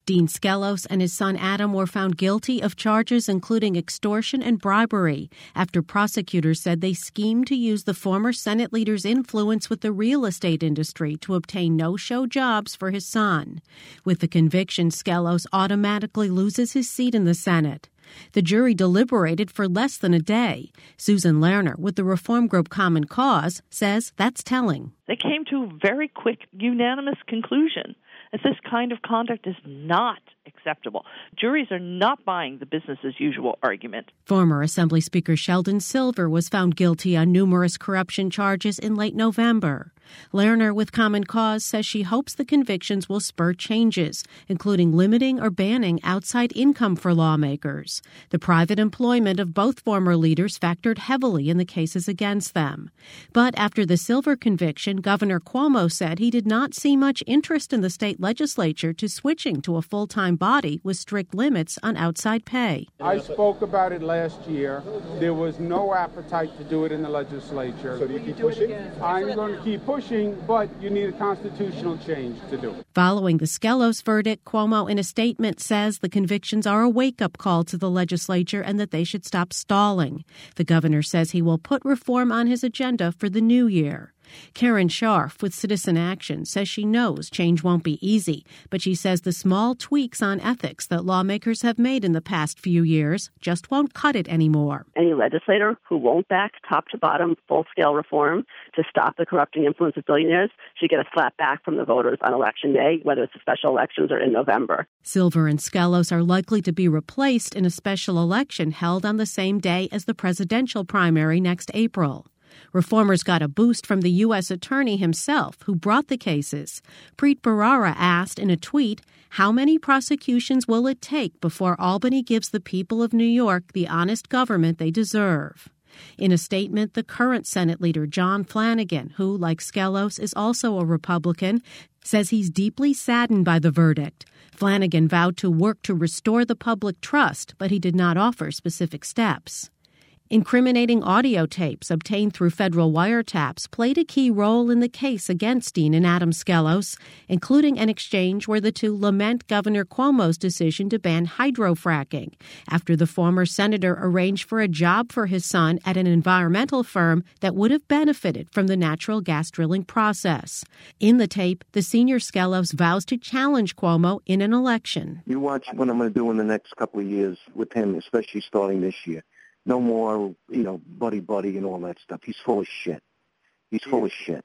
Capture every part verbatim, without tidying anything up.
Dean Skelos and his son Adam were found guilty of charges including extortion and bribery after prosecutors said they schemed to use the former Senate leader's influence with the real estate industry to obtain no-show jobs for his son. With the conviction, Skelos automatically loses his seat in the Senate. The jury deliberated for less than a day. Susan Lerner with the reform group Common Cause says that's telling. They came to a very quick, unanimous conclusion that this kind of conduct is not acceptable. Juries are not buying the business-as-usual argument. Former Assembly Speaker Sheldon Silver was found guilty on numerous corruption charges in late November. Lerner with Common Cause says she hopes the convictions will spur changes, including limiting or banning outside income for lawmakers. The private employment of both former leaders factored heavily in the cases against them. But after the Silver conviction, Governor Cuomo said he did not see much interest in the state legislature to switching to a full-time body with strict limits on outside pay. I spoke about it last year. There was no appetite to do it in the legislature. So do you keep pushing? I'm going to keep pushing, but you need a constitutional change to do it. Following the Skelos verdict, Cuomo in a statement says the convictions are a wake-up call to the legislature and that they should stop stalling. The governor says he will put reform on his agenda for the new year. Karen Scharf with Citizen Action says she knows change won't be easy, but she says the small tweaks on ethics that lawmakers have made in the past few years just won't cut it anymore. Any legislator who won't back top-to-bottom full-scale reform to stop the corrupting influence of billionaires should get a slap back from the voters on Election Day, whether it's the special elections or in November. Silver and Skelos are likely to be replaced in a special election held on the same day as the presidential primary next April. Reformers got a boost from the U S attorney himself, who brought the cases. Preet Bharara asked in a tweet, how many prosecutions will it take before Albany gives the people of New York the honest government they deserve? In a statement, the current Senate leader, John Flanagan, who, like Skelos, is also a Republican, says he's deeply saddened by the verdict. Flanagan vowed to work to restore the public trust, but he did not offer specific steps. Incriminating audio tapes obtained through federal wiretaps played a key role in the case against Dean and Adam Skelos, including an exchange where the two lament Governor Cuomo's decision to ban hydrofracking after the former senator arranged for a job for his son at an environmental firm that would have benefited from the natural gas drilling process. In the tape, the senior Skelos vows to challenge Cuomo in an election. You watch what I'm going to do in the next couple of years with him, especially starting this year. No more, you know, buddy-buddy and all that stuff. He's full of shit. He's full of shit.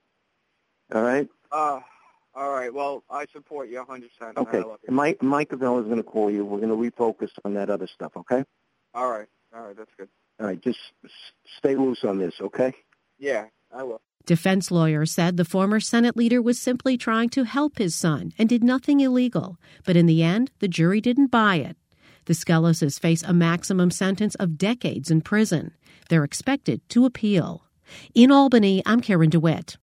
All right? Uh, all right. Well, I support you one hundred percent. Okay. Mike, Mike Avella is going to call you. We're going to refocus on that other stuff, okay? All right. All right. That's good. All right. Just stay loose on this, okay? Yeah, I will. Defense lawyers said the former Senate leader was simply trying to help his son and did nothing illegal. But in the end, the jury didn't buy it. The Skeloses face a maximum sentence of decades in prison. They're expected to appeal. In Albany, I'm Karen DeWitt.